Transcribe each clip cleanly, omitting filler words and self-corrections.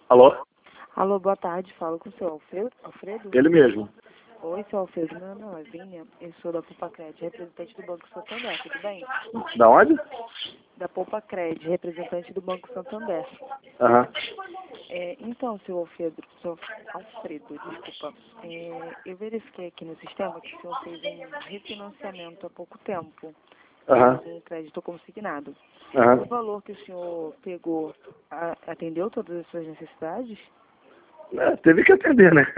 Alô? Alô, boa tarde. Falo com o seu Alfredo? Ele mesmo. Oi, seu Alfredo. Meu nome é Vinha. Eu sou da Poupa Cred, representante do Banco Santander. Tudo bem? Da onde? Da Poupa Cred, representante do Banco Santander. Aham. Então, seu Alfredo, desculpa. Eu verifiquei aqui no sistema que o senhor fez um refinanciamento há pouco tempo. Aham. Com um crédito consignado. Aham. O valor que o senhor pegou atendeu todas as suas necessidades? Teve que atender, né?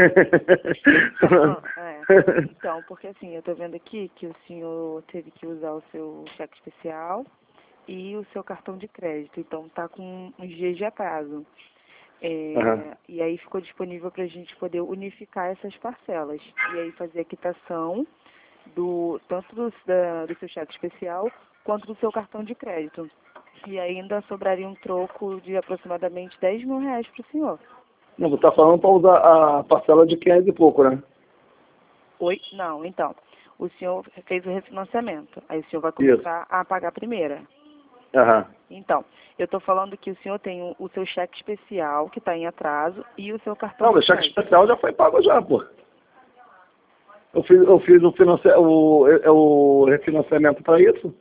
Então, porque assim, eu estou vendo aqui que o senhor teve que usar o seu cheque especial e o seu cartão de crédito. Então, está com uns dias de atraso. Aham. E aí ficou disponível para a gente poder unificar essas parcelas. E aí fazer a quitação tanto do seu cheque especial quanto do seu cartão de crédito. E ainda sobraria um troco de aproximadamente R$ 10.000 para o senhor. Não, você tá falando para usar a parcela de 500 e pouco, né? Oi? Não, então. O senhor fez o refinanciamento. Aí o senhor vai começar a pagar a primeira. Aham. Então, eu estou falando que o senhor tem o seu cheque especial, que está em atraso, e o seu cartão Não, meu de cheque crédito. especial já foi pago já, pô. Eu fiz o refinanciamento para isso.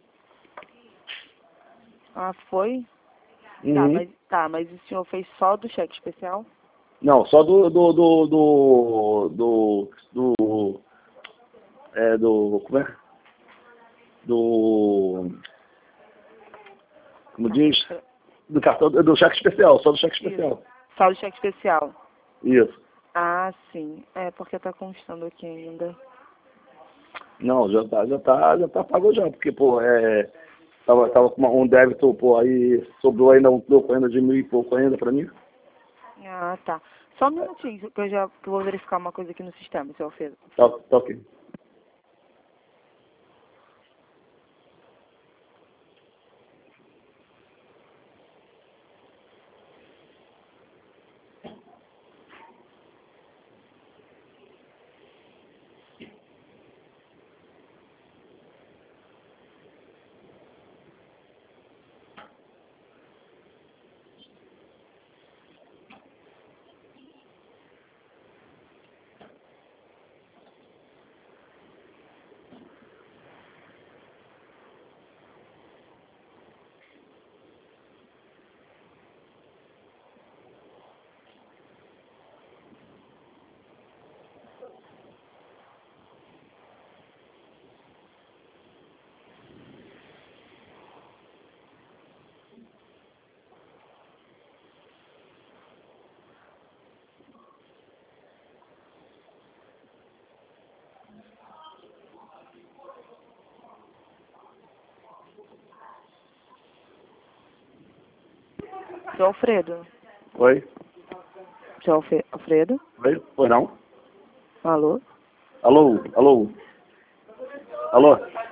Ah, foi? Uhum. Mas o senhor fez só do cheque especial? Não, só como é? Como diz? Do cartão, do cheque especial, só do cheque especial. Só do cheque especial. Isso. Ah, sim. É porque está constando aqui ainda. Não, já tá pago já, porque, pô, tava com um débito, pô, aí sobrou ainda um pouco ainda de 1.000 e pouco ainda pra mim. Ah, tá. Só um minutinho, que eu vou verificar uma coisa aqui no sistema, seu Alfredo. Tá ok. Seu Alfredo. Oi? Seu Alfredo? Oi? Pois não? Alô? Alô? Alô? Alô?